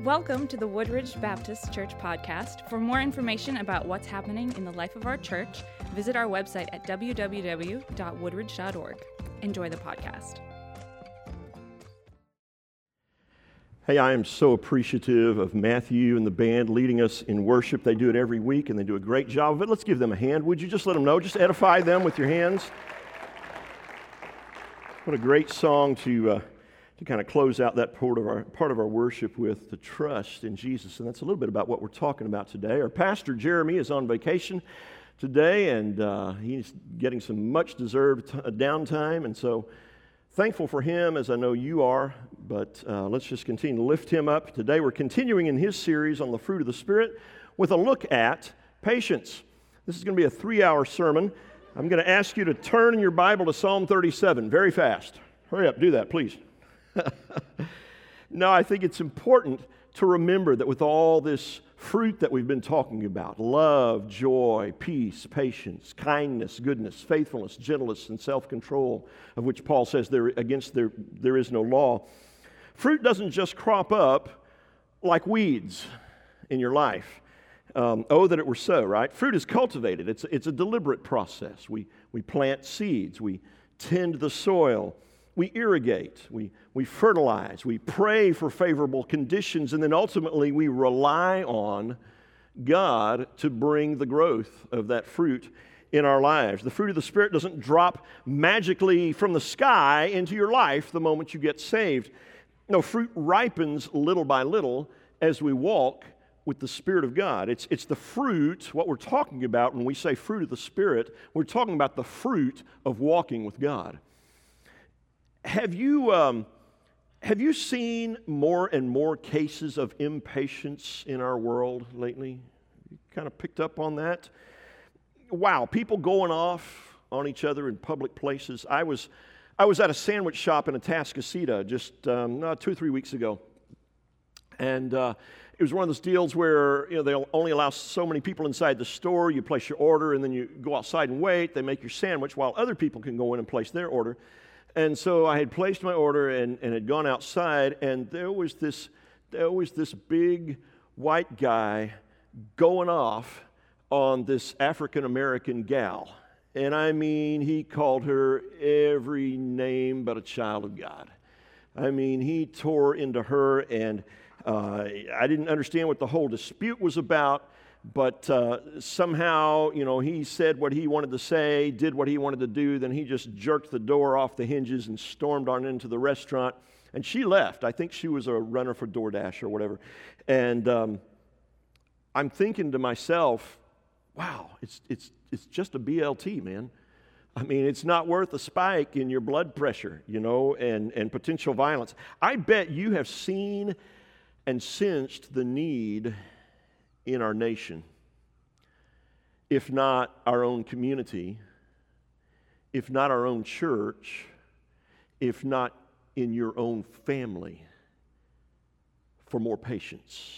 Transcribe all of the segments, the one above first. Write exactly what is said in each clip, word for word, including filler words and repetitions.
Welcome to the Woodridge Baptist Church podcast. For more information about what's happening in the life of our church, visit our website at w w w dot woodridge dot org. Enjoy the podcast. Hey, I am so appreciative of Matthew and the band leading us in worship. They do it every week, and they do a great job of it. Let's give them a hand. Would you just let them know? Just edify them with your hands. What a great song to uh, to kind of close out that part of our part of our worship with, the trust in Jesus. And that's a little bit about what we're talking about today. Our pastor, Jeremy, is on vacation today, and uh, he's getting some much-deserved t- downtime, and so thankful for him, as I know you are, but uh, let's just continue to lift him up. Today we're continuing in his series on the fruit of the Spirit with a look at patience. This is going to be a three-hour sermon. I'm going to ask you to turn in your Bible to Psalm thirty-seven very fast. Hurry up, do that, please. No, I think it's important to remember that with all this fruit that we've been talking about, love, joy, peace, patience, kindness, goodness, faithfulness, gentleness, and self-control, of which Paul says there against there there is no law, fruit doesn't just crop up like weeds in your life. Um, oh, that it were so, right? Fruit is cultivated. It's, it's a deliberate process. We, we plant seeds. We tend the soil. We irrigate, we, we fertilize, we pray for favorable conditions, and then ultimately we rely on God to bring the growth of that fruit in our lives. The fruit of the Spirit doesn't drop magically from the sky into your life the moment you get saved. No, fruit ripens little by little as we walk with the Spirit of God. It's, it's the fruit, what we're talking about when we say fruit of the Spirit, we're talking about the fruit of walking with God. Have you um, have you seen more and more cases of impatience in our world lately? You kind of picked up on that? Wow, people going off on each other in public places. I was I was at a sandwich shop in Atascocita just um, uh, two or three weeks ago, and uh, it was one of those deals where you know they'll only allow so many people inside the store. You place your order, and then you go outside and wait. They make your sandwich while other people can go in and place their order. And so I had placed my order and, and had gone outside, and there was this there was this big white guy going off on this African-American gal. And I mean, he called her every name but a child of God. I mean, he tore into her, and uh, I didn't understand what the whole dispute was about. But uh, somehow, you know, he said what he wanted to say, did what he wanted to do, then he just jerked the door off the hinges and stormed on into the restaurant. And she left. I think she was a runner for DoorDash or whatever. And um, I'm thinking to myself, wow, it's it's it's just a B L T, man. I mean, it's not worth a spike in your blood pressure, you know, and, and potential violence. I bet you have seen and sensed the need in our nation, if not our own community, if not our own church, if not in your own family, for more patience.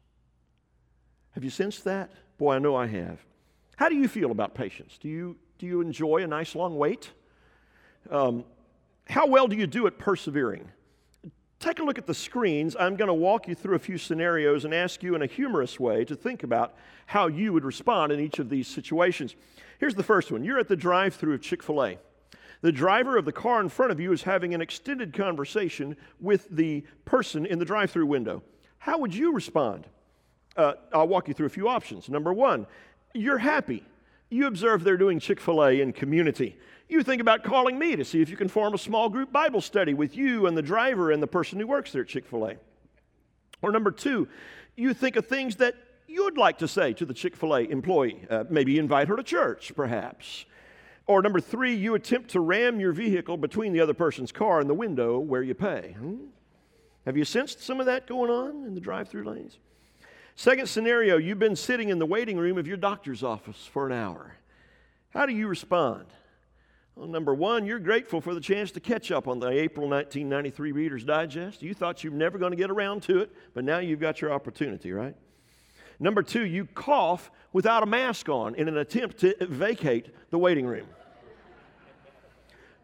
Have you sensed that? Boy, I know I have. How do you feel about patience? Do you do you enjoy a nice long wait? Um, how well do you do at persevering? Take a look at the screens. I'm going to walk you through a few scenarios and ask you in a humorous way to think about how you would respond in each of these situations. Here's the first one. You're at the drive-thru of Chick-fil-A. The driver of the car in front of you is having an extended conversation with the person in the drive-thru window. How would you respond? Uh, I'll walk you through a few options. Number one, you're happy. You observe they're doing Chick-fil-A in community. You think about calling me to see if you can form a small group Bible study with you and the driver and the person who works there at Chick-fil-A. Or number two, you think of things that you'd like to say to the Chick-fil-A employee. Uh, maybe invite her to church, perhaps. Or number three, you attempt to ram your vehicle between the other person's car and the window where you pay. Hmm? Have you sensed some of that going on in the drive-thru lanes? Second scenario, you've been sitting in the waiting room of your doctor's office for an hour. How do you respond? Well, number one, you're grateful for the chance to catch up on the April nineteen ninety-three Reader's Digest. You thought you were never going to get around to it, but now you've got your opportunity, right? Number two, you cough without a mask on in an attempt to vacate the waiting room.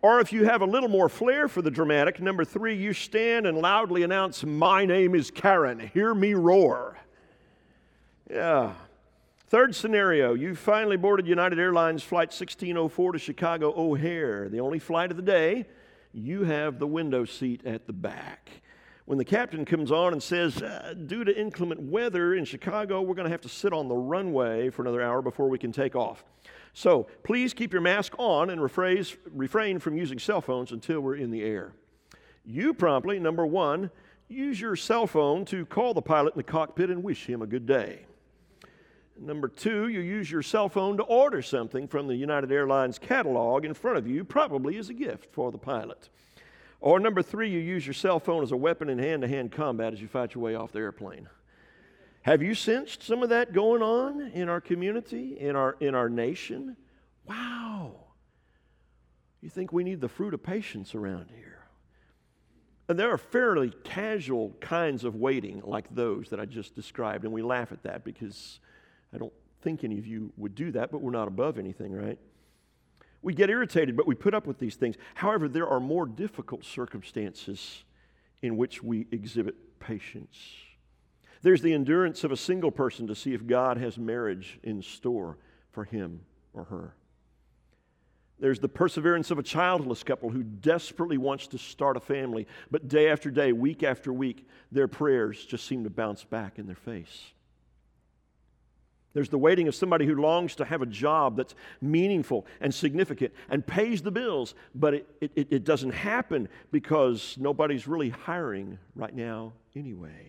Or if you have a little more flair for the dramatic, number three, you stand and loudly announce, "My name is Karen, hear me roar." Yeah. Third scenario, you finally boarded United Airlines Flight sixteen oh four to Chicago O'Hare, the only flight of the day. You have the window seat at the back. When the captain comes on and says, uh, due to inclement weather in Chicago, we're going to have to sit on the runway for another hour before we can take off. So please keep your mask on and rephrase, refrain from using cell phones until we're in the air. You promptly, number one, use your cell phone to call the pilot in the cockpit and wish him a good day. Number two, you use your cell phone to order something from the United Airlines catalog in front of you, probably as a gift for the pilot. Or number three, you use your cell phone as a weapon in hand-to-hand combat as you fight your way off the airplane. Have you sensed some of that going on in our community, in our, in our nation? Wow. You think we need the fruit of patience around here? And there are fairly casual kinds of waiting like those that I just described, and we laugh at that because I don't think any of you would do that, but we're not above anything, right? We get irritated, but we put up with these things. However, there are more difficult circumstances in which we exhibit patience. There's the endurance of a single person to see if God has marriage in store for him or her. There's the perseverance of a childless couple who desperately wants to start a family, but day after day, week after week, their prayers just seem to bounce back in their face. There's the waiting of somebody who longs to have a job that's meaningful and significant and pays the bills, but it, it, it doesn't happen because nobody's really hiring right now anyway.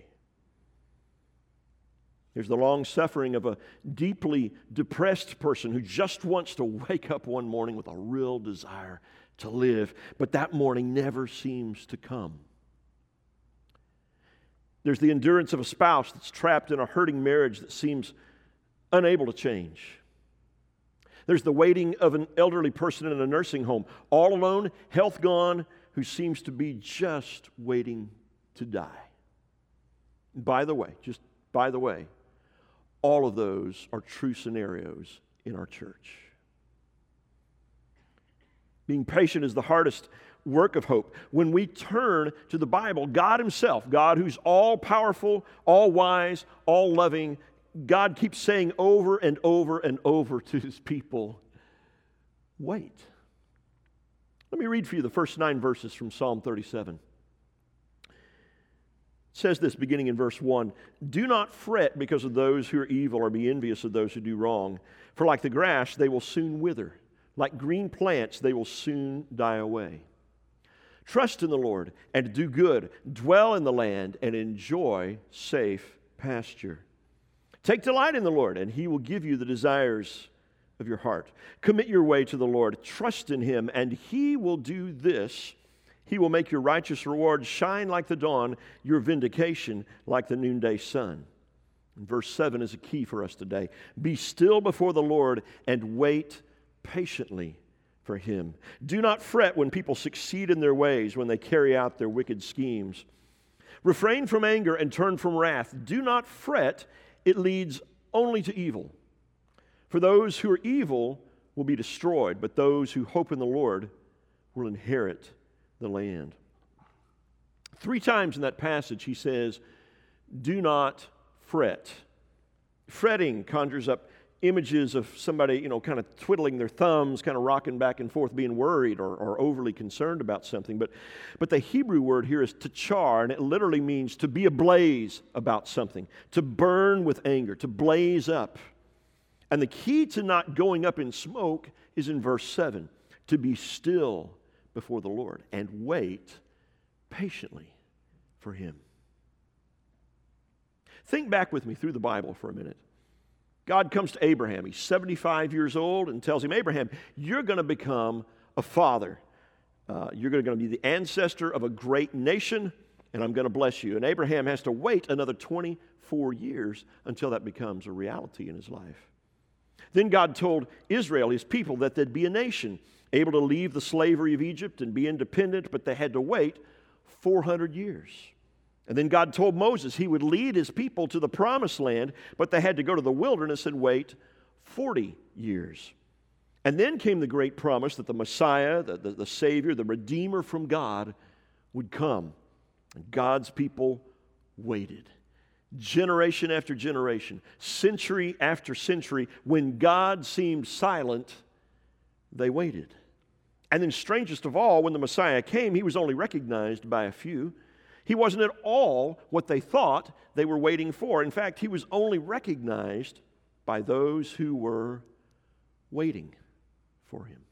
There's the long suffering of a deeply depressed person who just wants to wake up one morning with a real desire to live, but that morning never seems to come. There's the endurance of a spouse that's trapped in a hurting marriage that seems unable to change. There's the waiting of an elderly person in a nursing home, all alone, health gone, who seems to be just waiting to die. By the way, just by the way, all of those are true scenarios in our church. Being patient is the hardest work of hope. When we turn to the Bible, God Himself, God who's all-powerful, all-wise, all-loving, God keeps saying over and over and over to His people, wait. Let me read for you the first nine verses from Psalm thirty-seven. It says this, beginning in verse one, "Do not fret because of those who are evil, or be envious of those who do wrong. For like the grass, they will soon wither. Like green plants, they will soon die away. Trust in the Lord and do good. Dwell in the land and enjoy safe pasture. Take delight in the Lord, and He will give you the desires of your heart. Commit your way to the Lord. Trust in Him, and He will do this. He will make your righteous reward shine like the dawn, your vindication like the noonday sun." And verse seven is a key for us today. "Be still before the Lord and wait patiently for Him. Do not fret when people succeed in their ways, when they carry out their wicked schemes. Refrain from anger and turn from wrath. Do not fret. It leads only to evil. For those who are evil will be destroyed, but those who hope in the Lord will inherit the land." Three times in that passage he says, do not fret. Fretting conjures up images of somebody, you know, kind of twiddling their thumbs, kind of rocking back and forth, being worried or, or overly concerned about something. But, but the Hebrew word here is tachar, and it literally means to be ablaze about something, to burn with anger, to blaze up. And the key to not going up in smoke is in verse seven, to be still before the Lord and wait patiently for Him. Think back with me through the Bible for a minute. God comes to Abraham. He's seventy-five years old and tells him, Abraham, you're going to become a father. Uh, you're going to be the ancestor of a great nation, and I'm going to bless you. And Abraham has to wait another twenty-four years until that becomes a reality in his life. Then God told Israel, His people, that they'd be a nation, able to leave the slavery of Egypt and be independent, but they had to wait four hundred years. And then God told Moses He would lead His people to the promised land, but they had to go to the wilderness and wait forty years. And then came the great promise that the Messiah, the, the, the Savior, the Redeemer from God would come. And God's people waited. Generation after generation, century after century, when God seemed silent, they waited. And then strangest of all, when the Messiah came, he was only recognized by a few. He wasn't at all what they thought they were waiting for. In fact, he was only recognized by those who were waiting for him.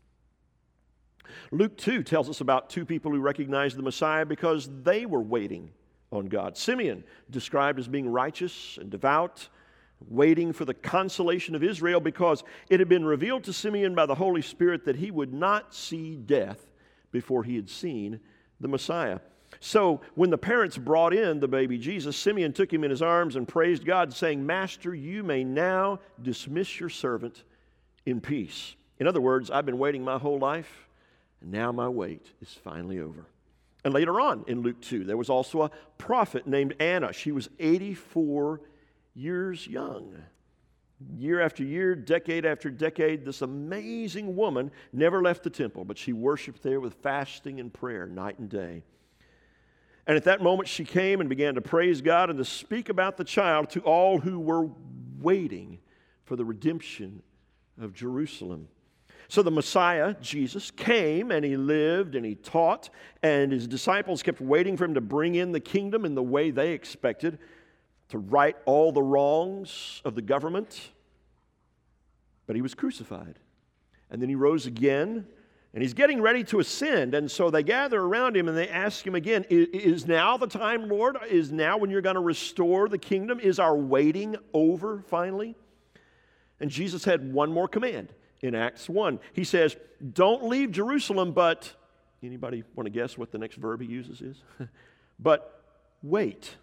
Luke two tells us about two people who recognized the Messiah because they were waiting on God. Simeon, described as being righteous and devout, waiting for the consolation of Israel because it had been revealed to Simeon by the Holy Spirit that he would not see death before he had seen the Messiah. So when the parents brought in the baby Jesus, Simeon took him in his arms and praised God, saying, "Master, you may now dismiss your servant in peace." In other words, I've been waiting my whole life, and now my wait is finally over. And later on in Luke two, there was also a prophet named Anna. She was eighty-four years young. Year after year, decade after decade, this amazing woman never left the temple, but she worshiped there with fasting and prayer night and day. And at that moment, she came and began to praise God and to speak about the child to all who were waiting for the redemption of Jerusalem. So the Messiah, Jesus, came and he lived and he taught, and his disciples kept waiting for him to bring in the kingdom in the way they expected, to right all the wrongs of the government. But he was crucified. And then he rose again, and he's getting ready to ascend. And so they gather around him and they ask him again, "Is now the time, Lord? Is now when you're going to restore the kingdom? Is our waiting over finally?" And Jesus had one more command. In Acts one, he says, "Don't leave Jerusalem, but," anybody want to guess what the next verb he uses is? "But wait."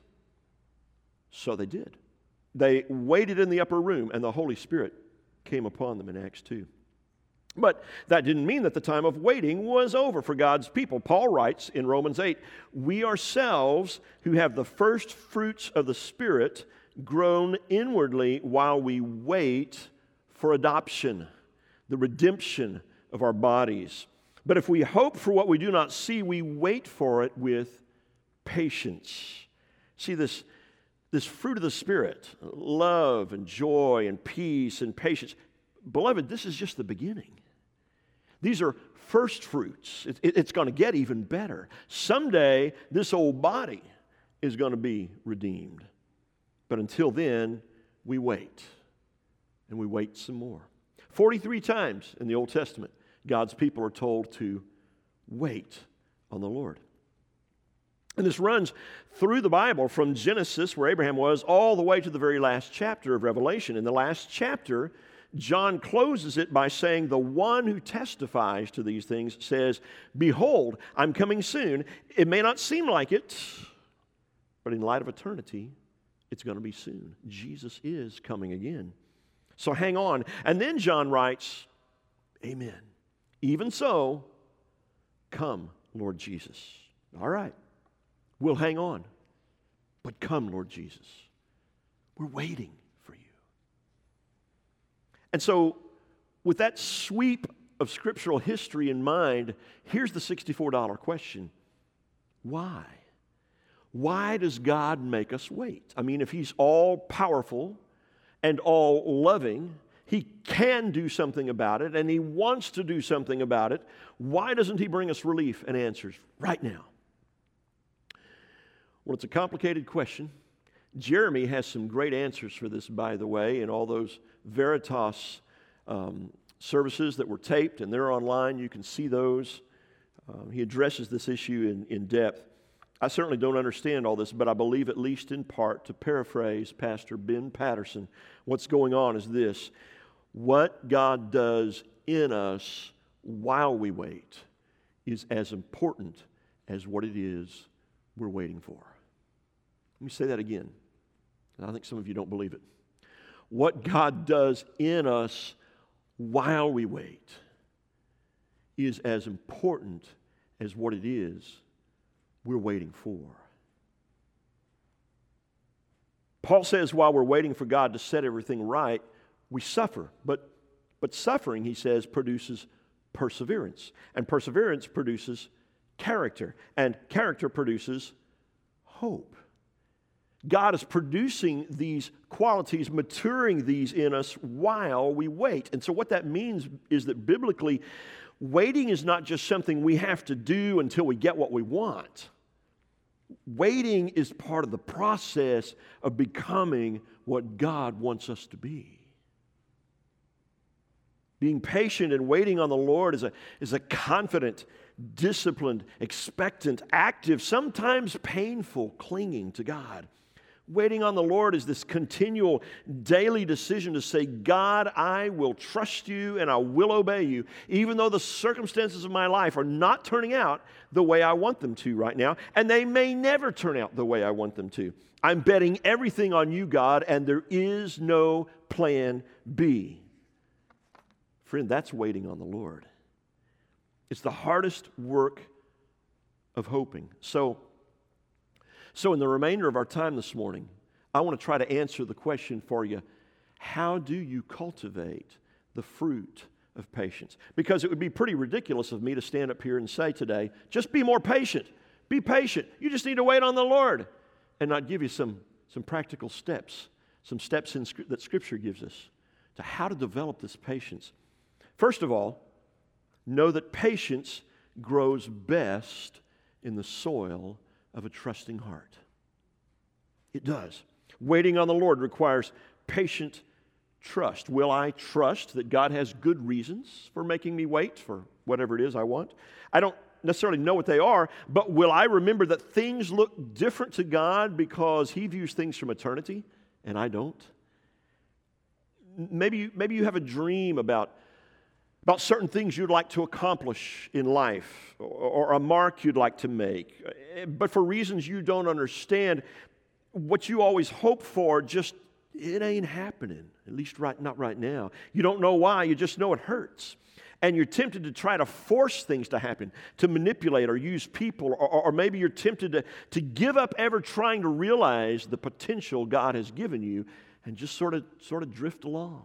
So they did. They waited in the upper room, and the Holy Spirit came upon them in Acts two. But that didn't mean that the time of waiting was over for God's people. Paul writes in Romans eight, "We ourselves who have the first fruits of the Spirit groan inwardly while we wait for adoption, the redemption of our bodies. But if we hope for what we do not see, we wait for it with patience." See, this, this fruit of the Spirit, love and joy and peace and patience, beloved, this is just the beginning. These are first fruits. It, it, it's going to get even better. Someday, this old body is going to be redeemed. But until then, we wait. And we wait some more. forty-three times in the Old Testament, God's people are told to wait on the Lord. And this runs through the Bible from Genesis, where Abraham was, all the way to the very last chapter of Revelation. In the last chapter, John closes it by saying, "The one who testifies to these things says, 'Behold, I'm coming soon. It may not seem like it, but in light of eternity, it's going to be soon.'" Jesus is coming again. So hang on. And then John writes, "Amen. Even so, come, Lord Jesus." All right. We'll hang on. But come, Lord Jesus. We're waiting for you. And so, with that sweep of scriptural history in mind, here's the sixty-four dollar question. Why? Why does God make us wait? I mean, if He's all powerful and all loving, He can do something about it, and He wants to do something about it. Why doesn't He bring us relief and answers right now? Well, it's a complicated question. Jeremy has some great answers for this, by the way, in all those Veritas um, services that were taped, and they're online. You can see those. Um, he addresses this issue in, in depth. I certainly don't understand all this, but I believe, at least in part, to paraphrase Pastor Ben Patterson, what's going on is this: what God does in us while we wait is as important as what it is we're waiting for. Let me say that again. I think some of you don't believe it. What God does in us while we wait is as important as what it is we're waiting for. Paul says while we're waiting for God to set everything right, we suffer. But But suffering, he says, produces perseverance. And perseverance produces character. And character produces hope. God is producing these qualities, maturing these in us while we wait. And so what that means is that biblically, waiting is not just something we have to do until we get what we want. Waiting is part of the process of becoming what God wants us to be. Being patient and waiting on the Lord is a, is a confident, disciplined, expectant, active, sometimes painful clinging to God. Waiting on the Lord is this continual daily decision to say, God, I will trust you and I will obey you, even though the circumstances of my life are not turning out the way I want them to right now, and they may never turn out the way I want them to. I'm betting everything on you, God, and there is no plan B. Friend, that's waiting on the Lord. It's the hardest work of hoping. So, So in the remainder of our time this morning, I want to try to answer the question for you, how do you cultivate the fruit of patience? Because it would be pretty ridiculous of me to stand up here and say today, just be more patient. Be patient. You just need to wait on the Lord. And not give you some, some practical steps, some steps in, that Scripture gives us to how to develop this patience. First of all, know that patience grows best in the soil of a trusting heart. It does. Waiting on the Lord requires patient trust. Will I trust that God has good reasons for making me wait for whatever it is I want? I don't necessarily know what they are, but will I remember that things look different to God because He views things from eternity and I don't? Maybe, maybe you have a dream about about certain things you'd like to accomplish in life or a mark you'd like to make. But for reasons you don't understand, what you always hope for, just, it ain't happening, at least right, not right now. You don't know why, you just know it hurts. And you're tempted to try to force things to happen, to manipulate or use people, or, or maybe you're tempted to, to give up ever trying to realize the potential God has given you and just sort of, sort of drift along.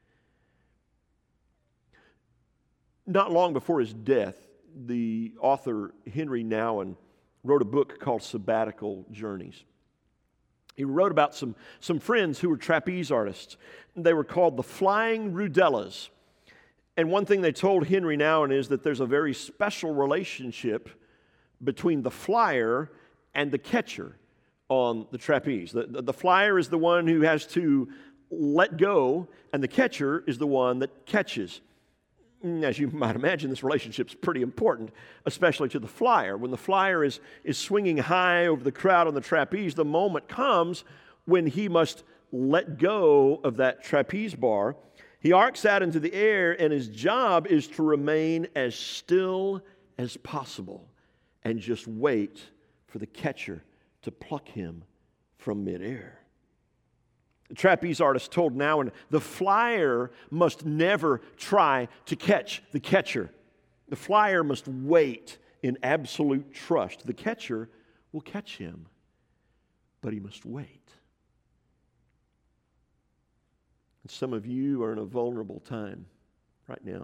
Not long before his death, the author Henry Nouwen wrote a book called Sabbatical Journeys. He wrote about some, some friends who were trapeze artists. They were called the Flying Rudellas. And one thing they told Henry Nouwen is that there's a very special relationship between the flyer and the catcher on the trapeze. The, the, the flyer is the one who has to let go, and the catcher is the one that catches. As you might imagine, this relationship's pretty important, especially to the flyer. When the flyer is, is swinging high over the crowd on the trapeze, the moment comes when he must let go of that trapeze bar. He arcs out into the air, and his job is to remain as still as possible and just wait for the catcher to pluck him from midair. The trapeze artist told Nouwen, the flyer must never try to catch the catcher. The flyer must wait in absolute trust. The catcher will catch him, but he must wait. And some of you are in a vulnerable time right now.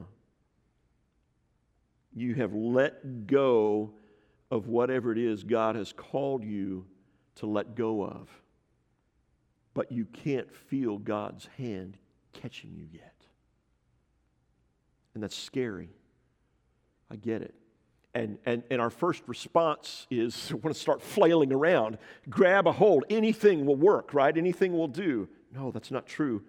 You have let go of whatever it is God has called you to let go of. But you can't feel God's hand catching you yet. And that's scary. I get it. And, and, and our first response is we want to start flailing around. Grab a hold. Anything will work, right? Anything will do. No, that's not true.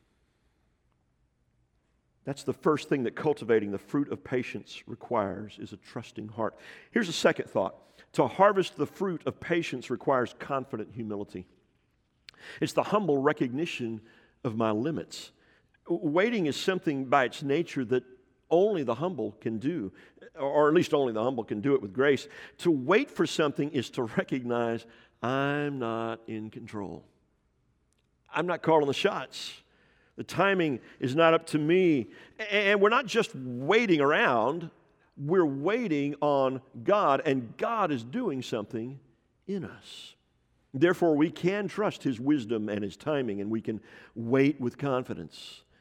That's the first thing that cultivating the fruit of patience requires, is a trusting heart. Here's a second thought. To harvest the fruit of patience requires confident humility. It's the humble recognition of my limits. Waiting is something by its nature that only the humble can do, or at least only the humble can do it with grace. To wait for something is to recognize I'm not in control. I'm not calling the shots. The timing is not up to me. And we're not just waiting around, we're waiting on God, and God is doing something in us. Therefore, we can trust His wisdom and His timing, and we can wait with confidence.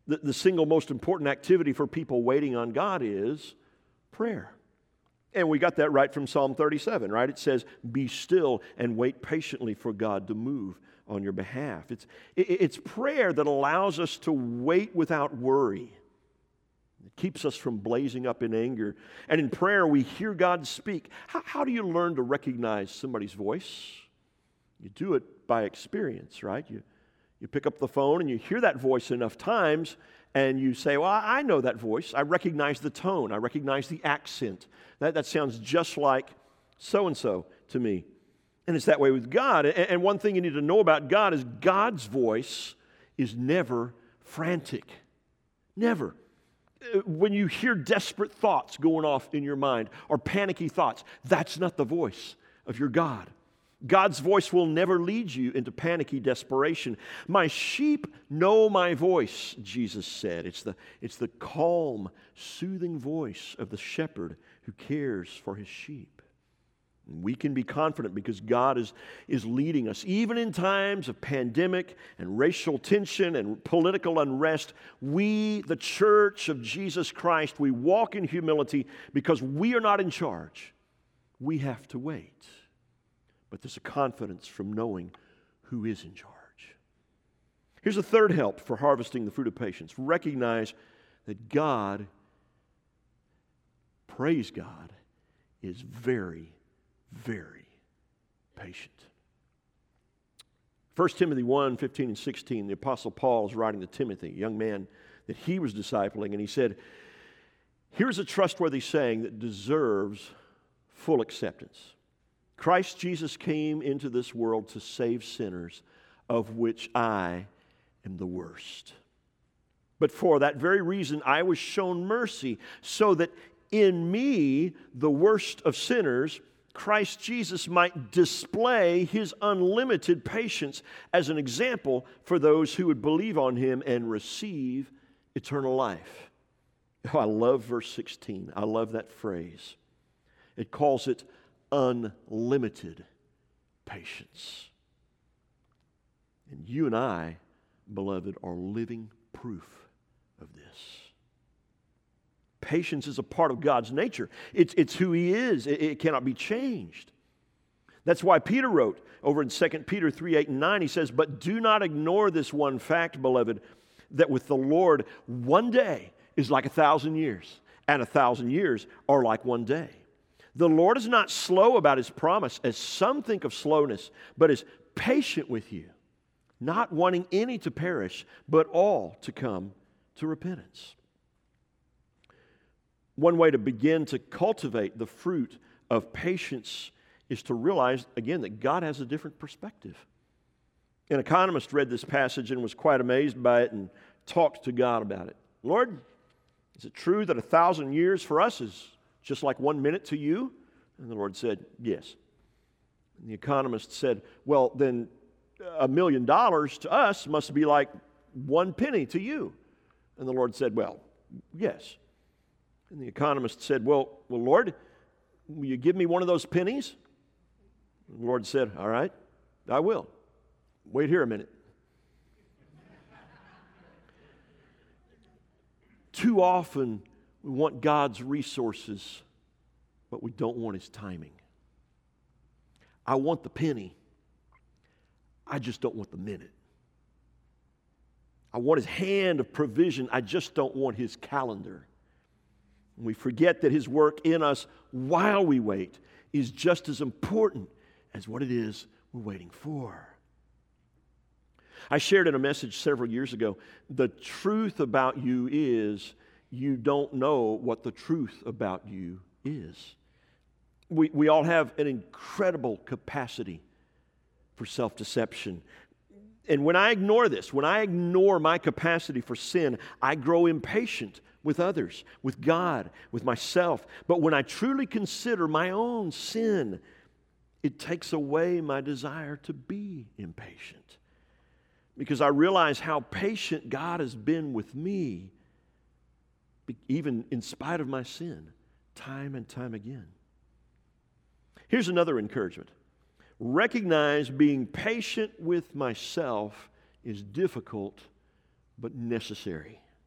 The, the single most important activity for people waiting on God is prayer. And we got that right from Psalm thirty-seven, right? It says, be still and wait patiently for God to move on your behalf. It's, it, it's prayer that allows us to wait without worry. It keeps us from blazing up in anger. And in prayer, we hear God speak. How, how do you learn to recognize somebody's voice? You do it by experience, right? You, you pick up the phone and you hear that voice enough times, and you say, well, I know that voice. I recognize the tone. I recognize the accent. That, that sounds just like so-and-so to me. And it's that way with God. And, and one thing you need to know about God is God's voice is never frantic. Never. When you hear desperate thoughts going off in your mind or panicky thoughts, that's not the voice of your God. God's voice will never lead you into panicky desperation. My sheep know my voice, Jesus said. It's the, it's the calm, soothing voice of the shepherd who cares for his sheep. We can be confident because God is, is leading us. Even in times of pandemic and racial tension and political unrest, we, the church of Jesus Christ, we walk in humility because we are not in charge. We have to wait. But there's a confidence from knowing who is in charge. Here's a third help for harvesting the fruit of patience. Recognize that God, praise God, is very, very patient. First Timothy one, fifteen and sixteen, the Apostle Paul is writing to Timothy, a young man that he was discipling, and he said, here's a trustworthy saying that deserves full acceptance. Christ Jesus came into this world to save sinners, of which I am the worst. But for that very reason, I was shown mercy, so that in me, the worst of sinners, Christ Jesus might display his unlimited patience as an example for those who would believe on him and receive eternal life. Oh, I love verse sixteen. I love that phrase. It calls it unlimited patience. And you and I, beloved, are living proof of this. Patience is a part of God's nature. It's, it's who he is. It, it cannot be changed. That's why Peter wrote over in Second Peter three, eight, and nine, he says, but do not ignore this one fact, beloved, that with the Lord, one day is like a thousand years, and a thousand years are like one day. The Lord is not slow about his promise, as some think of slowness, but is patient with you, not wanting any to perish, but all to come to repentance. One way to begin to cultivate the fruit of patience is to realize, again, that God has a different perspective. An economist read this passage and was quite amazed by it and talked to God about it. Lord, is it true that a thousand years for us is just like one minute to you? And the Lord said, yes. And the economist said, well, then a million dollars to us must be like one penny to you. And the Lord said, well, yes. And the economist said, well, well, Lord, will you give me one of those pennies? And the Lord said, all right, I will. Wait here a minute. Too often we want God's resources, but we don't want his timing. I want the penny. I just don't want the minute. I want his hand of provision. I just don't want his calendar. And we forget that his work in us while we wait is just as important as what it is we're waiting for. I shared in a message several years ago, the truth about you is you don't know what the truth about you is. We, we all have an incredible capacity for self-deception. And when I ignore this, when I ignore my capacity for sin, I grow impatient with others, with God, with myself. But when I truly consider my own sin, it takes away my desire to be impatient. Because I realize how patient God has been with me, even in spite of my sin, time and time again. Here's another encouragement. Recognize being patient with myself is difficult but necessary.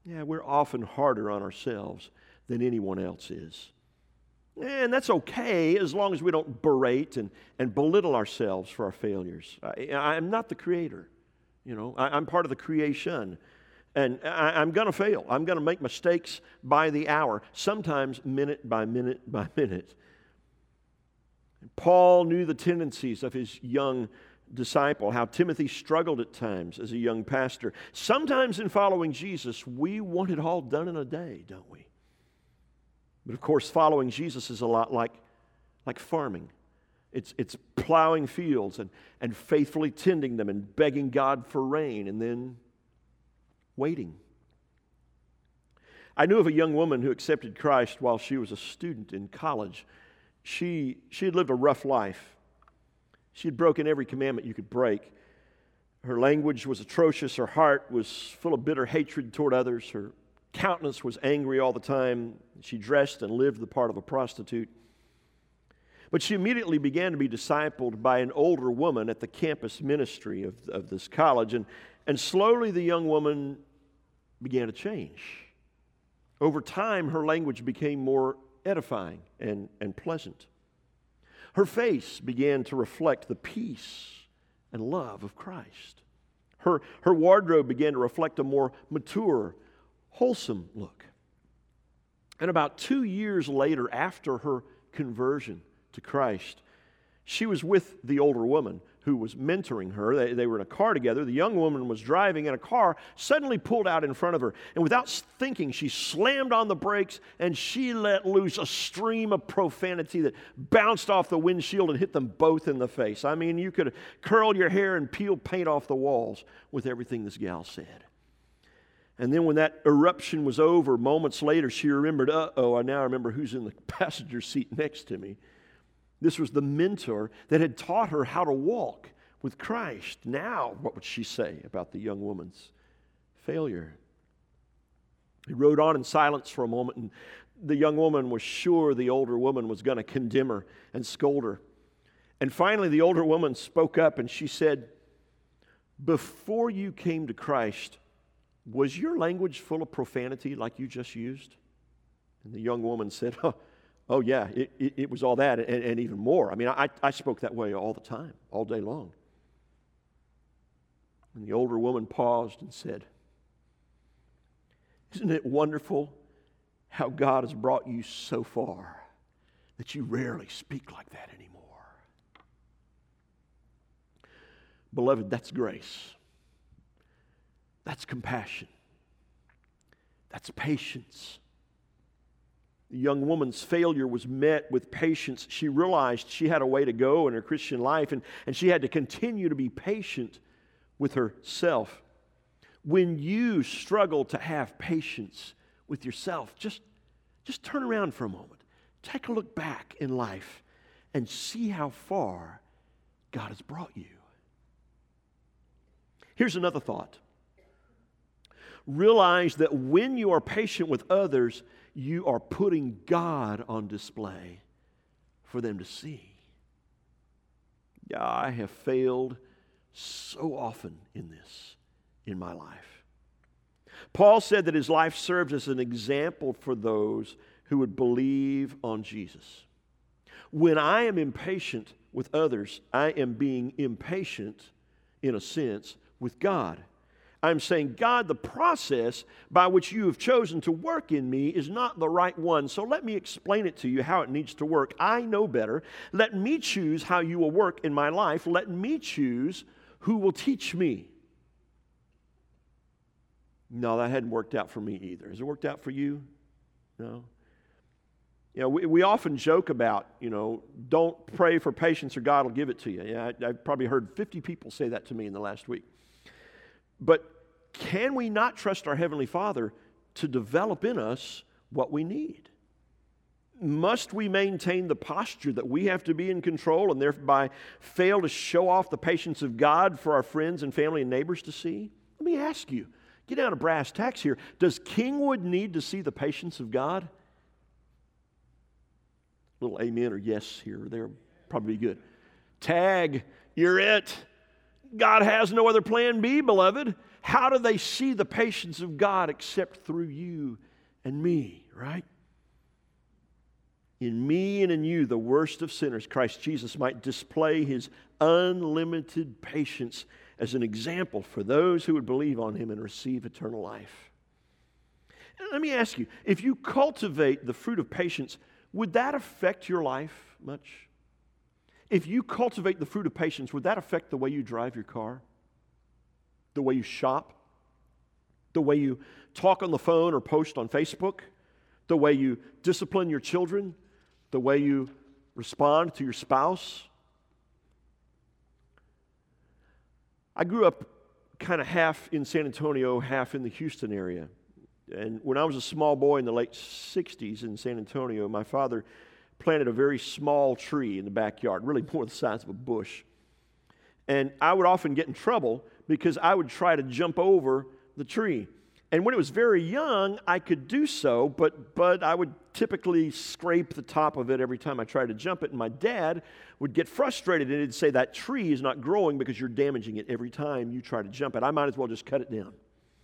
Yeah, we're often harder on ourselves than anyone else is. And that's okay as long as we don't berate and, and belittle ourselves for our failures. I, I'm not the creator. You know, I, I'm part of the creation. And I, I'm going to fail. I'm going to make mistakes by the hour, sometimes minute by minute by minute. Paul knew the tendencies of his young disciple, how Timothy struggled at times as a young pastor. Sometimes in following Jesus, we want it all done in a day, don't we? But of course, following Jesus is a lot like, like farming. It's, it's plowing fields and, and faithfully tending them and begging God for rain and then waiting. I knew of a young woman who accepted Christ while she was a student in college. She, she had lived a rough life. She had broken every commandment you could break. Her language was atrocious. Her heart was full of bitter hatred toward others. Her countenance was angry all the time. She dressed and lived the part of a prostitute. But she immediately began to be discipled by an older woman at the campus ministry of, of this college. And, and slowly the young woman began to change. Over time, her language became more edifying and, and pleasant. Her face began to reflect the peace and love of Christ. Her, her wardrobe began to reflect a more mature, wholesome look. And about two years later, after her conversion to Christ, she was with the older woman who was mentoring her. They, they were in a car together. The young woman was driving, and a car suddenly pulled out in front of her. And without thinking, she slammed on the brakes, and she let loose a stream of profanity that bounced off the windshield and hit them both in the face. I mean, you could have curled your hair and peeled paint off the walls with everything this gal said. And then when that eruption was over, moments later, she remembered, uh-oh, I now remember who's in the passenger seat next to me. This was the mentor that had taught her how to walk with Christ. Now, what would she say about the young woman's failure? He rode on in silence for a moment, and the young woman was sure the older woman was going to condemn her and scold her. And finally, the older woman spoke up, and she said, "Before you came to Christ, was your language full of profanity like you just used?" And the young woman said, "Oh, oh yeah, it, it, it was all that and, and even more. I mean, I, I spoke that way all the time, all day long." And the older woman paused and said, "Isn't it wonderful how God has brought you so far that you rarely speak like that anymore?" Beloved, that's grace. That's compassion. That's patience. The young woman's failure was met with patience. She realized she had a way to go in her Christian life, and, and she had to continue to be patient with herself. When you struggle to have patience with yourself, just, just turn around for a moment. Take a look back in life and see how far God has brought you. Here's another thought. Realize that when you are patient with others, you are putting God on display for them to see. Yeah, I have failed so often in this in my life. Paul said that his life serves as an example for those who would believe on Jesus. When I am impatient with others, I am being impatient, in a sense, with God. I'm saying, God, the process by which you have chosen to work in me is not the right one, so let me explain it to you how it needs to work. I know better. Let me choose how you will work in my life. Let me choose who will teach me. No, that hadn't worked out for me either. Has it worked out for you? No. You know, we, we often joke about, you know, don't pray for patience or God will give it to you. Yeah, I, I've probably heard fifty people say that to me in the last week. But can we not trust our Heavenly Father to develop in us what we need? Must we maintain the posture that we have to be in control and thereby fail to show off the patience of God for our friends and family and neighbors to see? Let me ask you, get down to brass tacks here. Does Kingwood need to see the patience of God? A little amen or yes here or there probably be good. Tag, you're it. God has no other plan B, beloved. How do they see the patience of God except through you and me, right? In me and in you, the worst of sinners, Christ Jesus might display his unlimited patience as an example for those who would believe on him and receive eternal life. And let me ask you, if you cultivate the fruit of patience, would that affect your life much? If you cultivate the fruit of patience, would that affect the way you drive your car? The way you shop? The way you talk on the phone or post on Facebook? The way you discipline your children? The way you respond to your spouse? I grew up kind of half in San Antonio, half in the Houston area. And when I was a small boy in the late sixties in San Antonio, my father planted a very small tree in the backyard, really more the size of a bush. And I would often get in trouble because I would try to jump over the tree. And when it was very young, I could do so, but but I would typically scrape the top of it every time I tried to jump it. And my dad would get frustrated and he'd say, that tree is not growing because you're damaging it every time you try to jump it. I might as well just cut it down.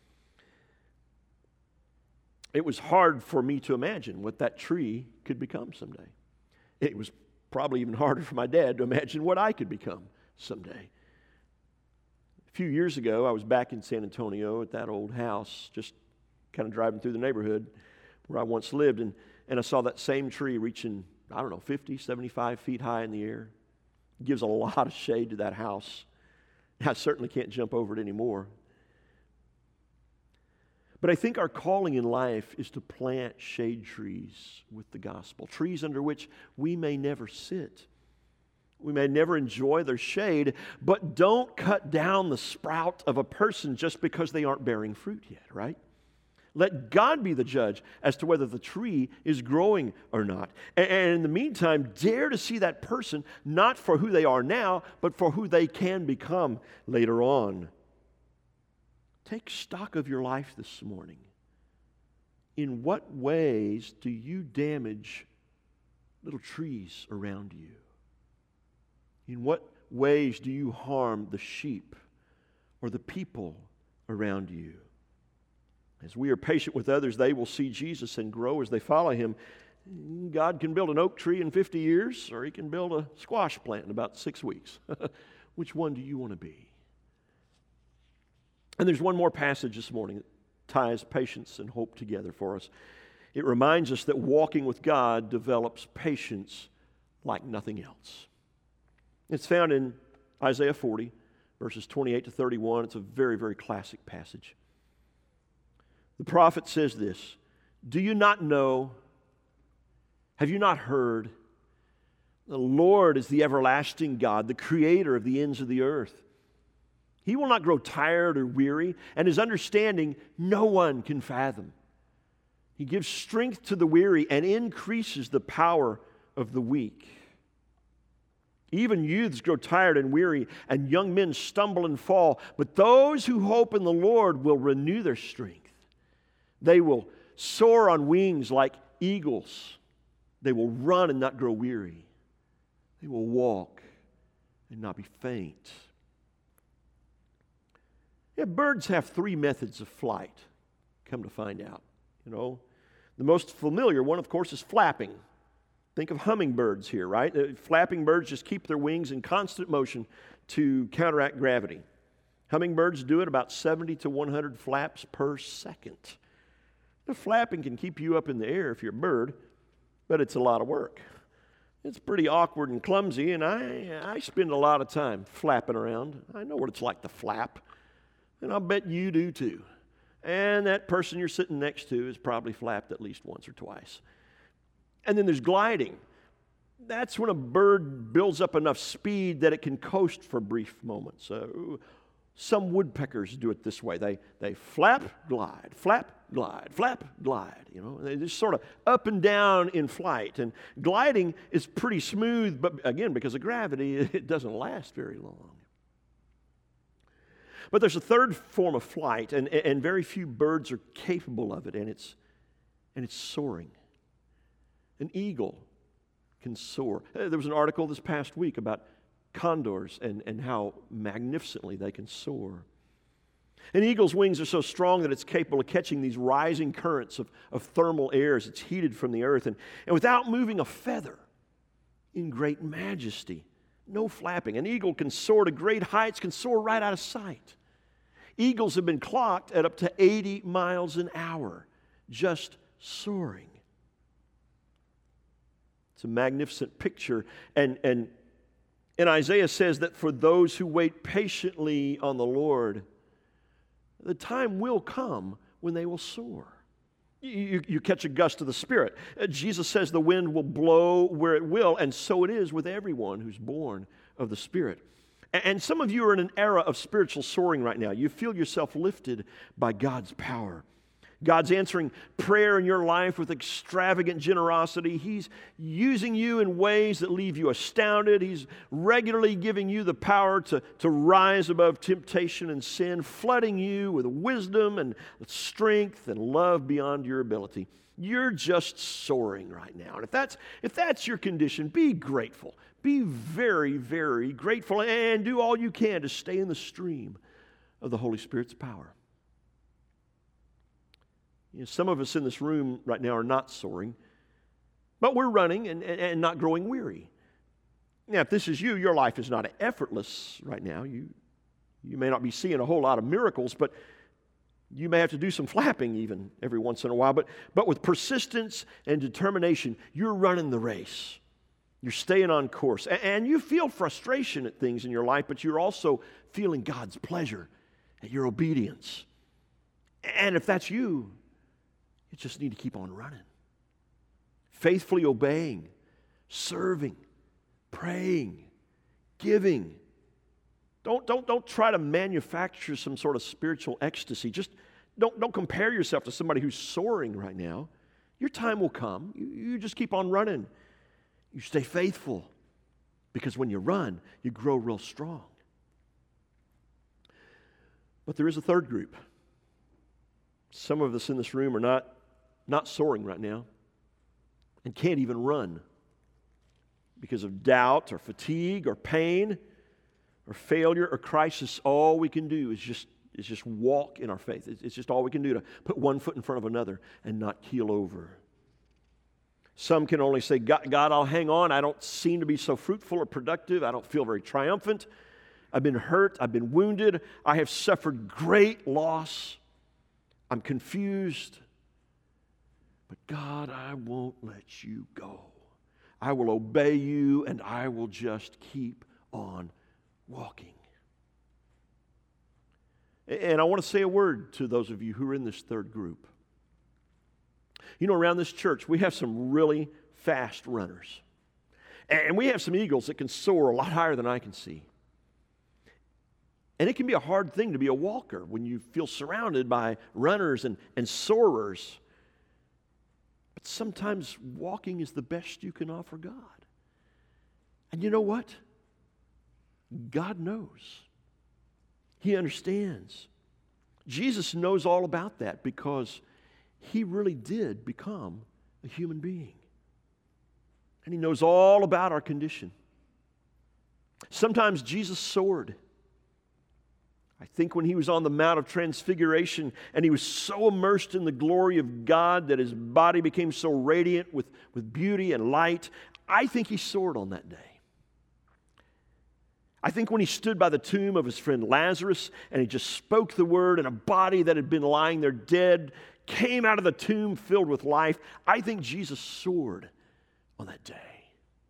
It was hard for me to imagine what that tree could become someday. It was probably even harder for my dad to imagine what I could become someday. A few years ago, I was back in San Antonio at that old house, just kind of driving through the neighborhood where I once lived, and, and I saw that same tree reaching, I don't know, fifty, seventy-five feet high in the air. It gives a lot of shade to that house. I certainly can't jump over it anymore. But I think our calling in life is to plant shade trees with the gospel, trees under which we may never sit. We may never enjoy their shade, but don't cut down the sprout of a person just because they aren't bearing fruit yet, right? Let God be the judge as to whether the tree is growing or not. And in the meantime, dare to see that person not for who they are now, but for who they can become later on. Take stock of your life this morning. In what ways do you damage little trees around you? In what ways do you harm the sheep or the people around you? As we are patient with others, they will see Jesus and grow as they follow him. God can build an oak tree in fifty years, or he can build a squash plant in about six weeks. Which one do you want to be? And there's one more passage this morning that ties patience and hope together for us. It reminds us that walking with God develops patience like nothing else. It's found in Isaiah forty, verses twenty-eight to thirty-one. It's a very, very classic passage. The prophet says this, "Do you not know? Have you not heard? The Lord is the everlasting God, the creator of the ends of the earth. He will not grow tired or weary, and his understanding no one can fathom. He gives strength to the weary and increases the power of the weak. Even youths grow tired and weary, and young men stumble and fall. But those who hope in the Lord will renew their strength. They will soar on wings like eagles. They will run and not grow weary. They will walk and not be faint." Yeah, birds have three methods of flight, come to find out. You know, the most familiar one, of course, is flapping. Think of hummingbirds here, right? Uh, flapping birds just keep their wings in constant motion to counteract gravity. Hummingbirds do it about seventy to one hundred flaps per second. The flapping can keep you up in the air if you're a bird, but it's a lot of work. It's pretty awkward and clumsy, and I, I spend a lot of time flapping around. I know what it's like to flap. And I'll bet you do too. And that person you're sitting next to is probably flapped at least once or twice. And then there's gliding. That's when a bird builds up enough speed that it can coast for brief moments. Uh, some woodpeckers do it this way. They they flap, glide, flap, glide, flap, glide. You know, they just sort of up and down in flight. And gliding is pretty smooth, but again, because of gravity, it doesn't last very long. But there's a third form of flight, and, and very few birds are capable of it, and it's, and it's soaring. An eagle can soar. There was an article this past week about condors and, and how magnificently they can soar. An eagle's wings are so strong that it's capable of catching these rising currents of, of thermal air as it's heated from the earth. And, and without moving a feather, in great majesty, no flapping. An eagle can soar to great heights, can soar right out of sight. Eagles have been clocked at up to eighty miles an hour, just soaring. It's a magnificent picture. And, and, and Isaiah says that for those who wait patiently on the Lord, the time will come when they will soar. You, you, you catch a gust of the Spirit. Uh, Jesus says the wind will blow where it will, and so it is with everyone who's born of the Spirit. And, and some of you are in an era of spiritual soaring right now. You feel yourself lifted by God's power. God's answering prayer in your life with extravagant generosity. He's using you in ways that leave you astounded. He's regularly giving you the power to, to rise above temptation and sin, flooding you with wisdom and strength and love beyond your ability. You're just soaring right now. And if that's, if that's your condition, be grateful. Be very, very grateful and do all you can to stay in the stream of the Holy Spirit's power. You know, some of us in this room right now are not soaring, but we're running and, and, and not growing weary. Now, if this is you, your life is not effortless right now. You, you may not be seeing a whole lot of miracles, but you may have to do some flapping even every once in a while. But, but with persistence and determination, you're running the race. You're staying on course. And, and you feel frustration at things in your life, but you're also feeling God's pleasure at your obedience. And if that's you, you just need to keep on running. Faithfully obeying, serving, praying, giving. Don't, don't, don't try to manufacture some sort of spiritual ecstasy. Just don't, don't compare yourself to somebody who's soaring right now. Your time will come. You, you just keep on running. You stay faithful. Because when you run, you grow real strong. But there is a third group. Some of us in this room are not not soaring right now and can't even run because of doubt or fatigue or pain or failure or crisis. All we can do is just, is just walk in our faith. It's, it's just all we can do to put one foot in front of another and not keel over. Some can only say, God, God, I'll hang on. I don't seem to be so fruitful or productive. I don't feel very triumphant. I've been hurt. I've been wounded. I have suffered great loss. I'm confused. But God, I won't let you go. I will obey you and I will just keep on walking. And I want to say a word to those of you who are in this third group. You know, around this church, we have some really fast runners. And we have some eagles that can soar a lot higher than I can see. And it can be a hard thing to be a walker when you feel surrounded by runners and, and soarers. But sometimes walking is the best you can offer God. And you know what? God knows. He understands. Jesus knows all about that because He really did become a human being. And He knows all about our condition. Sometimes Jesus soared. I think when He was on the Mount of Transfiguration and He was so immersed in the glory of God that His body became so radiant with, with beauty and light, I think He soared on that day. I think when He stood by the tomb of His friend Lazarus and He just spoke the word and a body that had been lying there dead came out of the tomb filled with life, I think Jesus soared on that day.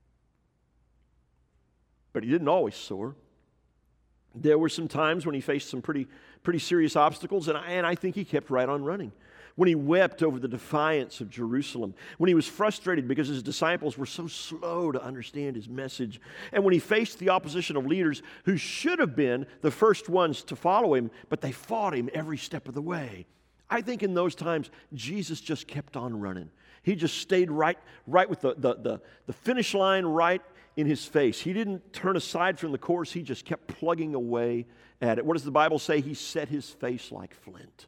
But He didn't always soar. There were some times when He faced some pretty, pretty serious obstacles, and I, and I think He kept right on running. When He wept over the defiance of Jerusalem, when He was frustrated because His disciples were so slow to understand His message, and when He faced the opposition of leaders who should have been the first ones to follow Him, but they fought Him every step of the way. I think in those times, Jesus just kept on running. He just stayed right, right with the, the, the, the finish line right in His face. He didn't turn aside from the course. He just kept plugging away at it. What does the Bible say? He set His face like flint.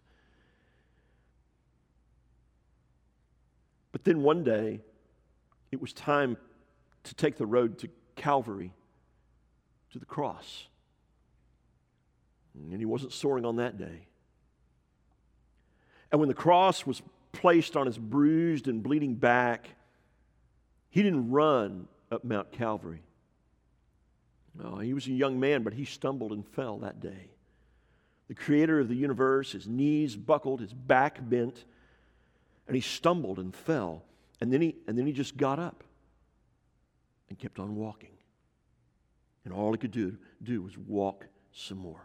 But then one day, it was time to take the road to Calvary. to the cross. And he wasn't soaring on that day. And when the cross was placed on his bruised and bleeding back, he didn't run up Mount Calvary. No, he was a young man, but he stumbled and fell that day. The creator of the universe, his knees buckled, his back bent, and he stumbled and fell. And then he, and then he just got up and kept on walking. And all he could do, do was walk some more.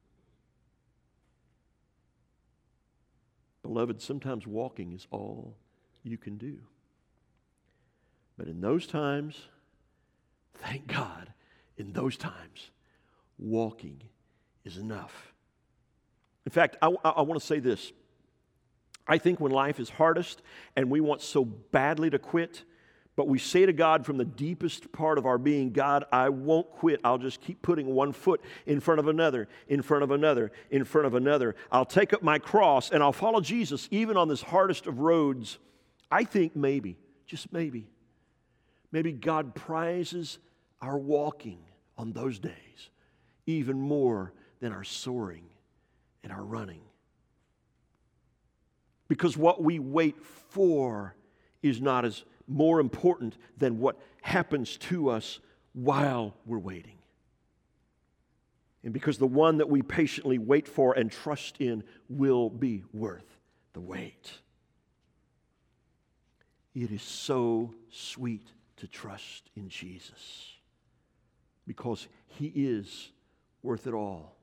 Beloved, sometimes walking is all you can do. But in those times, thank God, in those times, walking is enough. In fact, I, I, I want to say this. I think when life is hardest and we want so badly to quit, but we say to God from the deepest part of our being, God, I won't quit. I'll just keep putting one foot in front of another, in front of another, in front of another. I'll take up my cross and I'll follow Jesus even on this hardest of roads. I think maybe, just maybe, maybe God prizes our walking on those days even more than our soaring and our running. Because what we wait for is not as more important than what happens to us while we're waiting. And because the one that we patiently wait for and trust in will be worth the wait. It is so sweet to trust in Jesus because he is worth it all.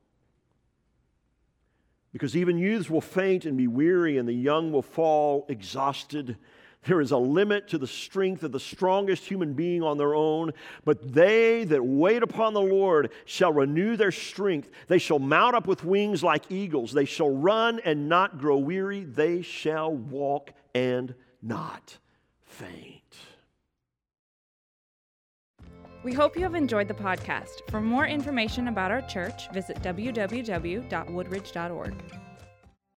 Because even youths will faint and be weary, and the young will fall exhausted. There is a limit to the strength of the strongest human being on their own, but they that wait upon the Lord shall renew their strength. They shall mount up with wings like eagles. They shall run and not grow weary. They shall walk and not faint. We hope you have enjoyed the podcast. For more information about our church, visit w w w dot woodridge dot org.